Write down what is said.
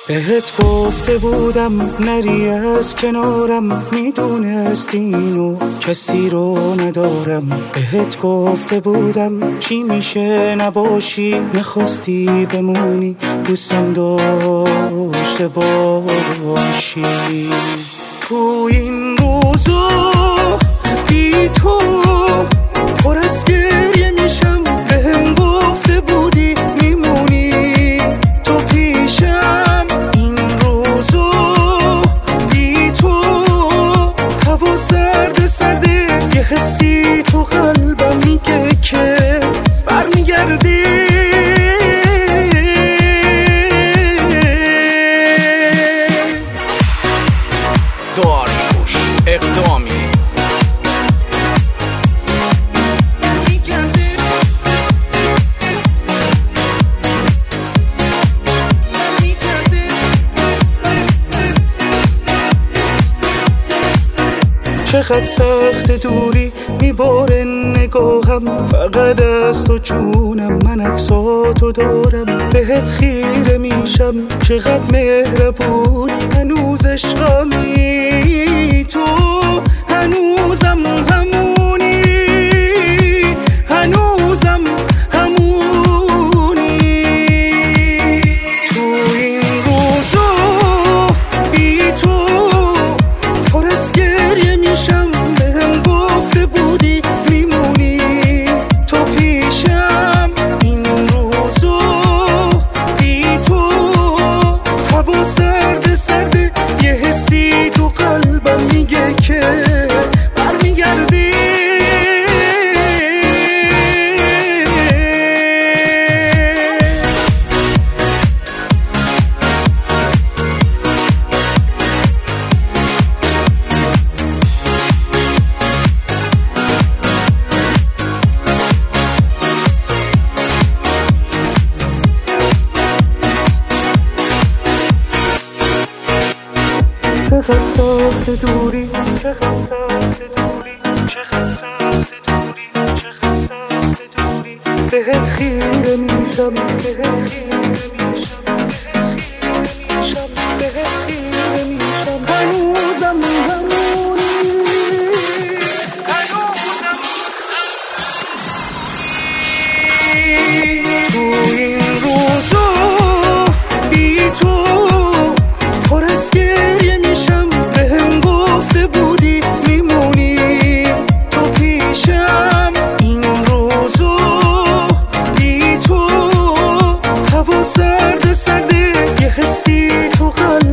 بهت گفته بودم نری از کنارم، میدونستی اینو کسی رو ندارم. بهت گفته بودم چی میشه نباشی، نخواستی بمونی دوستم داشته باشی. تو این روزو بی تو پر از گریه میشم، بهم گفته بودی میمونی تو پیشم. این روزو بی تو هوا سرد سرده، یه حسی تو قلبم میگه که برمیگردی. داریوش اقدامی چقدر سخت دوری میباره نگاهم، فقط از تو جونم من عکساتو دارم. بهت خیره میشم چقدر مهربونی، هنوز عشقمی تو هنوزم همونی، هنوزم همونی. تو این روزو بی تو پر از گریه میشم، بهم گفته بودی میمونی تو پیشم. این روزو بی تو هوا سرد سرده، یه حسی تو قلبم میگه که برمیگردی. چقدر سخت دوری، چقدر سخت دوری، چقدر سخت دوری، چقدر سخت دوری. بهت خیره میشم، بهت خیره میشم، بهت خیره میشم، بهت خیره میشم. هنوزم همونی، هنوزم همونی. تو این روزو بی تو پر از گریه میشم، بهم گفته بودی میمونی تو پیشم. این روزو بی تو هوا سرد سرده، یه حسی تو قلبم